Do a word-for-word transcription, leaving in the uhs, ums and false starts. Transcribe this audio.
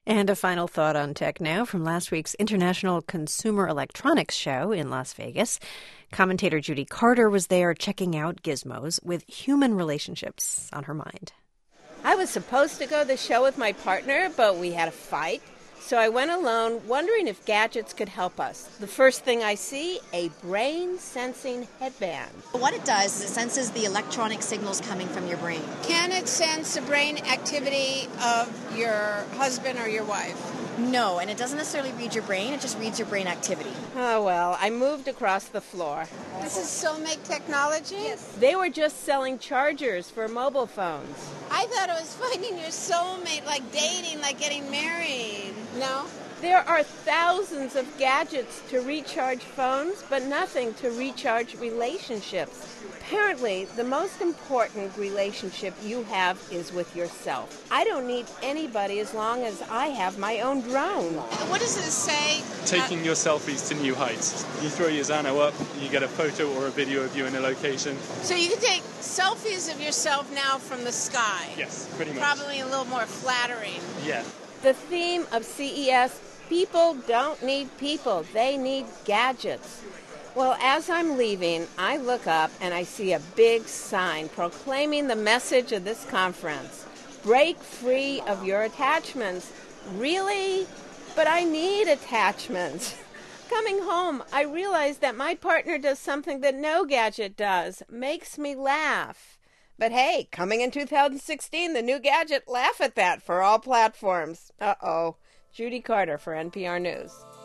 And a final thought on tech now from last week's International Consumer Electronics Show in Las Vegas. Commentator Judy Carter was there checking out gizmos with human relationships on her mind. I was supposed to go to the show with my partner, but we had a fight. So I went alone, wondering if gadgets could help us. The first thing I see, a brain-sensing headband. What it does is it senses the electronic signals coming from your brain. Can it sense the brain activity of your husband or your wife? No, and it doesn't necessarily read your brain, it just reads your brain activity. Oh, well, I moved across the floor. This is Soulmate Technology? Yes. They were just selling chargers for mobile phones. I thought it was finding your soulmate, like dating, like getting married. No? There are thousands of gadgets to recharge phones, but nothing to recharge relationships. Apparently, the most important relationship you have is with yourself. I don't need anybody as long as I have my own drone. What does it say? Taking your selfies to new heights. You throw your Xano up, you get a photo or a video of you in a location. So you can take selfies of yourself now from the sky. Yes, pretty much. Probably a little more flattering. Yeah. The theme of C E S, people don't need people, they need gadgets. Well, as I'm leaving, I look up and I see a big sign proclaiming the message of this conference. Break free of your attachments. Really? But I need attachments. Coming home, I realize that my partner does something that no gadget does. Makes me laugh. But hey, coming in two thousand sixteen, the new gadget, laugh at that for all platforms. Uh-oh. Judy Carter for N P R News.